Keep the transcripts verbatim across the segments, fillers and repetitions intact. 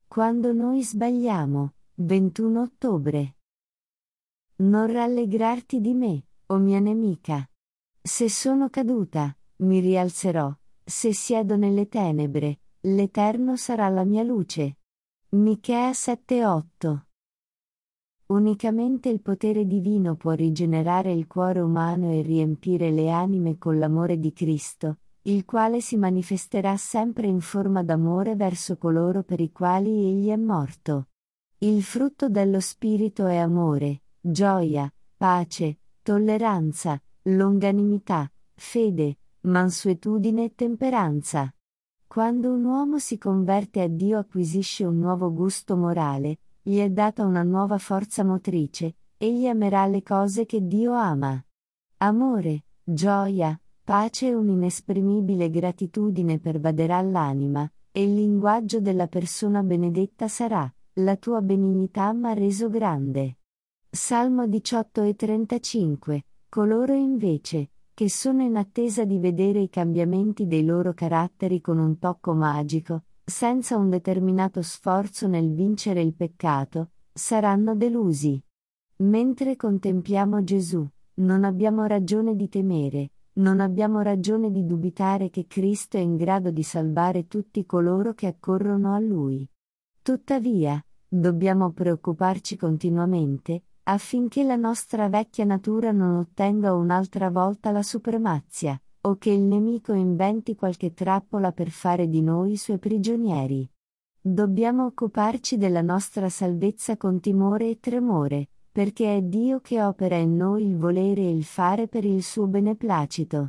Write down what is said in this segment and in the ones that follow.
Quando noi sbagliamo, ventuno ottobre. Non rallegrarti di me, o mia nemica. Se sono caduta, mi rialzerò, se siedo nelle tenebre, l'Eterno sarà la mia luce. Michea sette otto. Unicamente il potere divino può rigenerare il cuore umano e riempire le anime con l'amore di Cristo, il quale si manifesterà sempre in forma d'amore verso coloro per i quali Egli è morto. Il frutto dello Spirito è amore, gioia, pace, tolleranza, longanimità, fede, mansuetudine e temperanza. Quando un uomo si converte a Dio acquisisce un nuovo gusto morale, gli è data una nuova forza motrice, egli amerà le cose che Dio ama. Amore, gioia, pace e un'inesprimibile gratitudine pervaderà l'anima, e il linguaggio della persona benedetta sarà: la tua benignità m'ha reso grande. Salmo diciotto e trentacinque. Coloro invece, che sono in attesa di vedere i cambiamenti dei loro caratteri con un tocco magico, senza un determinato sforzo nel vincere il peccato, saranno delusi. Mentre contempliamo Gesù, non abbiamo ragione di temere, non abbiamo ragione di dubitare che Cristo è in grado di salvare tutti coloro che accorrono a Lui. Tuttavia, dobbiamo preoccuparci continuamente, affinché la nostra vecchia natura non ottenga un'altra volta la supremazia, o che il nemico inventi qualche trappola per fare di noi i suoi prigionieri. Dobbiamo occuparci della nostra salvezza con timore e tremore, perché è Dio che opera in noi il volere e il fare per il suo beneplacito.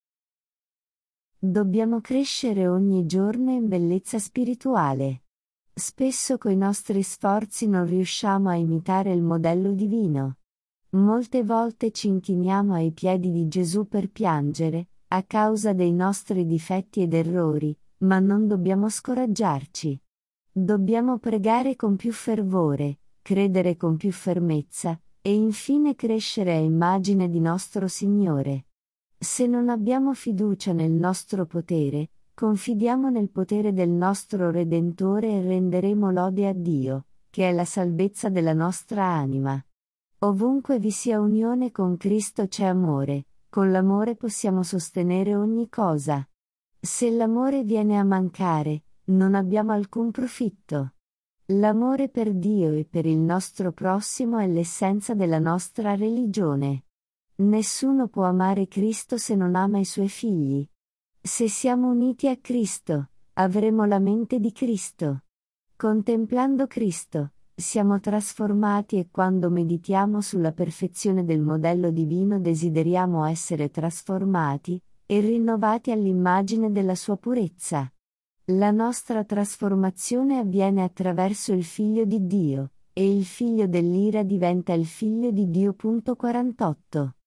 Dobbiamo crescere ogni giorno in bellezza spirituale. Spesso coi nostri sforzi non riusciamo a imitare il modello divino. Molte volte ci inchiniamo ai piedi di Gesù per piangere, a causa dei nostri difetti ed errori, ma non dobbiamo scoraggiarci. Dobbiamo pregare con più fervore, credere con più fermezza, e infine crescere a immagine di nostro Signore. Se non abbiamo fiducia nel nostro potere, confidiamo nel potere del nostro Redentore e renderemo lode a Dio, che è la salvezza della nostra anima. Ovunque vi sia unione con Cristo c'è amore, con l'amore possiamo sostenere ogni cosa. Se l'amore viene a mancare, non abbiamo alcun profitto. L'amore per Dio e per il nostro prossimo è l'essenza della nostra religione. Nessuno può amare Cristo se non ama i suoi figli. Se siamo uniti a Cristo, avremo la mente di Cristo. Contemplando Cristo, siamo trasformati e quando meditiamo sulla perfezione del modello divino desideriamo essere trasformati e rinnovati all'immagine della sua purezza. La nostra trasformazione avviene attraverso il Figlio di Dio, e il figlio dell'ira diventa il figlio di Dio. quarantotto.